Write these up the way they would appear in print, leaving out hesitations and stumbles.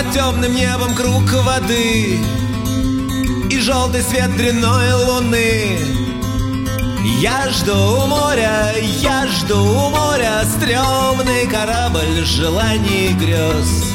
Под темным небом круг воды и желтый свет дрянной луны. Я жду у моря, я жду у моря стрёмный корабль желаний и грез.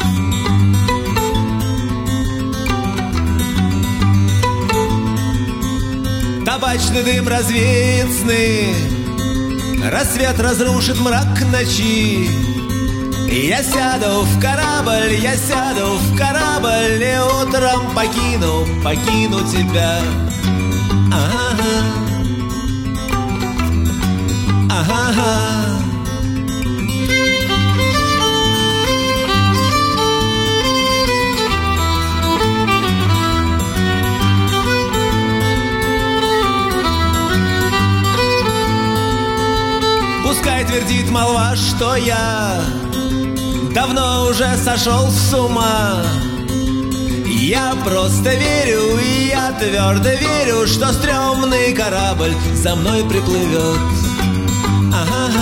Табачный дым развеет сны, рассвет разрушит мрак ночи. Я сяду в корабль, я сяду в корабль и утром покину тебя. Ага, ага. Пускай твердит молва, что я давно уже сошел с ума. Я просто верю, и я твердо верю, что стрёмный корабль за мной приплывет. Ага.